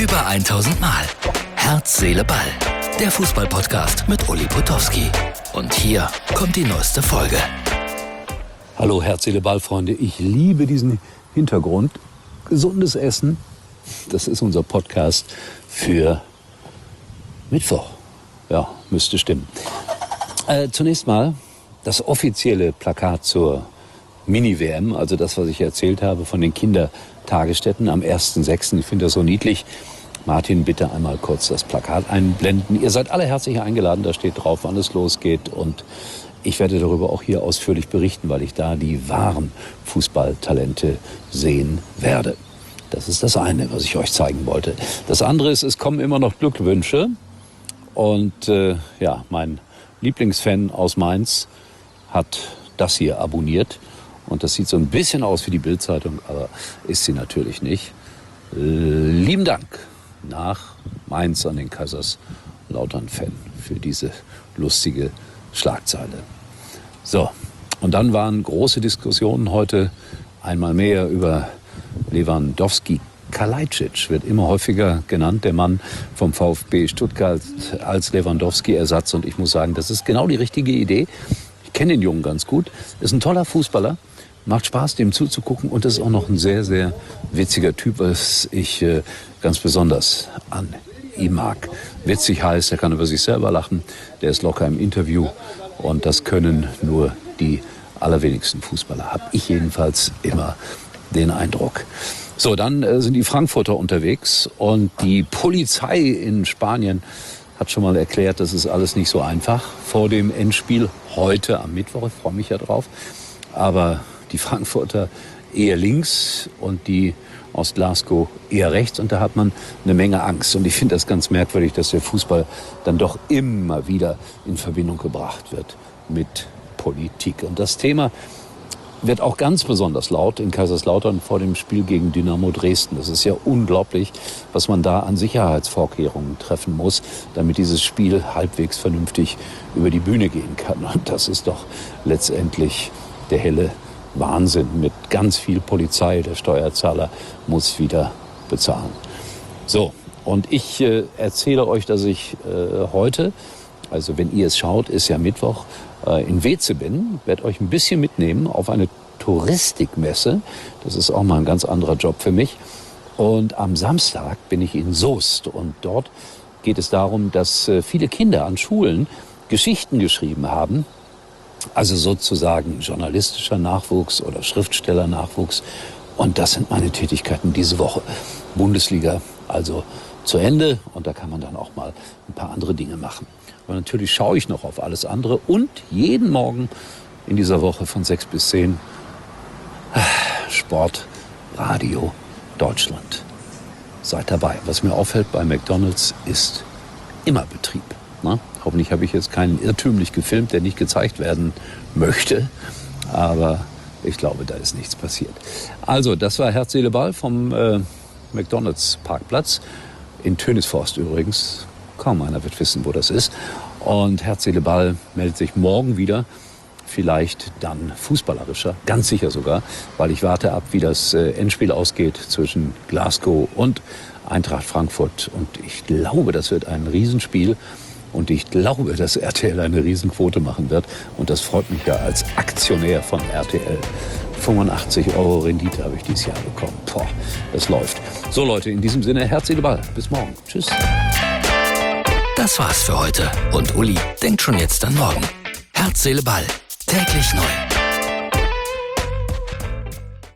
Über 1000 Mal. Herz, Seele, Ball. Der Fußball-Podcast mit Uli Potowski. Und hier kommt die neueste Folge. Hallo Herz, Seele, Ball, Freunde. Ich liebe diesen Hintergrund. Gesundes Essen. Das ist unser Podcast für Mittwoch. Ja, müsste stimmen. Zunächst mal das offizielle Plakat zur Mini-WM, also das, was ich erzählt habe von den Kindertagesstätten am 1.6. Ich finde das so niedlich. Martin, bitte einmal kurz das Plakat einblenden. Ihr seid alle herzlich eingeladen, da steht drauf, wann es losgeht. Und ich werde darüber auch hier ausführlich berichten, weil ich da die wahren Fußballtalente sehen werde. Das ist das eine, was ich euch zeigen wollte. Das andere ist, es kommen immer noch Glückwünsche. Und mein Lieblingsfan aus Mainz hat das hier abonniert. Und das sieht so ein bisschen aus wie die Bild-Zeitung, aber ist sie natürlich nicht. Lieben Dank nach Mainz an den Kaiserslautern-Fan für diese lustige Schlagzeile. So, und dann waren große Diskussionen heute einmal mehr über Lewandowski. Kalajdzic wird immer häufiger genannt, der Mann vom VfB Stuttgart als Lewandowski-Ersatz. Und ich muss sagen, das ist genau die richtige Idee. Ich kenne den Jungen ganz gut. Ist ein toller Fußballer. Macht Spaß, dem zuzugucken. Und ist auch noch ein sehr, sehr witziger Typ, was ich ganz besonders an ihm mag. Witzig heißt, er kann über sich selber lachen. Der ist locker im Interview. Und das können nur die allerwenigsten Fußballer. Habe ich jedenfalls immer den Eindruck. So, dann sind die Frankfurter unterwegs. Und die Polizei in Spanien hat schon mal erklärt, das ist alles nicht so einfach vor dem Endspiel heute am Mittwoch. Ich freue mich ja drauf. Aber die Frankfurter eher links und die aus Glasgow eher rechts. Und da hat man eine Menge Angst. Und ich finde das ganz merkwürdig, dass der Fußball dann doch immer wieder in Verbindung gebracht wird mit Politik. Und das Thema wird auch ganz besonders laut in Kaiserslautern vor dem Spiel gegen Dynamo Dresden. Das ist ja unglaublich, was man da an Sicherheitsvorkehrungen treffen muss, damit dieses Spiel halbwegs vernünftig über die Bühne gehen kann. Und das ist doch letztendlich der helle Wahnsinn mit ganz viel Polizei. Der Steuerzahler muss wieder bezahlen. So, und ich erzähle euch, dass ich heute, also wenn ihr es schaut, ist ja Mittwoch, in Weeze bin, werde euch ein bisschen mitnehmen auf eine Touristikmesse. Das ist auch mal ein ganz anderer Job für mich. Und am Samstag bin ich in Soest. Und dort geht es darum, dass viele Kinder an Schulen Geschichten geschrieben haben. Also sozusagen journalistischer Nachwuchs oder Schriftstellernachwuchs. Und das sind meine Tätigkeiten diese Woche. Bundesliga also zu Ende. Und da kann man dann auch mal ein paar andere Dinge machen. Aber natürlich schaue ich noch auf alles andere. Und jeden Morgen in dieser Woche von 6 bis 10 Sport, Radio, Deutschland. Seid dabei. Was mir auffällt bei McDonald's ist immer Betrieb. Na? Hoffentlich habe ich jetzt keinen irrtümlich gefilmt, der nicht gezeigt werden möchte. Aber ich glaube, da ist nichts passiert. Also, das war Herz, Seele, Ball vom McDonald's Parkplatz. In Tönisforst übrigens. Kaum einer wird wissen, wo das ist. Und Herz, Seele, Ball meldet sich morgen wieder. Vielleicht dann fußballerischer, ganz sicher sogar, weil ich warte ab, wie das Endspiel ausgeht zwischen Glasgow und Eintracht Frankfurt. Und ich glaube, das wird ein Riesenspiel. Und ich glaube, dass RTL eine Riesenquote machen wird. Und das freut mich ja als Aktionär von RTL. 85 € Rendite habe ich dieses Jahr bekommen. Boah, das läuft. So Leute, in diesem Sinne, Herz, Seele, Ball. Bis morgen. Tschüss. Das war's für heute. Und Uli denkt schon jetzt an morgen. Herz, Seele, Ball. Täglich neu.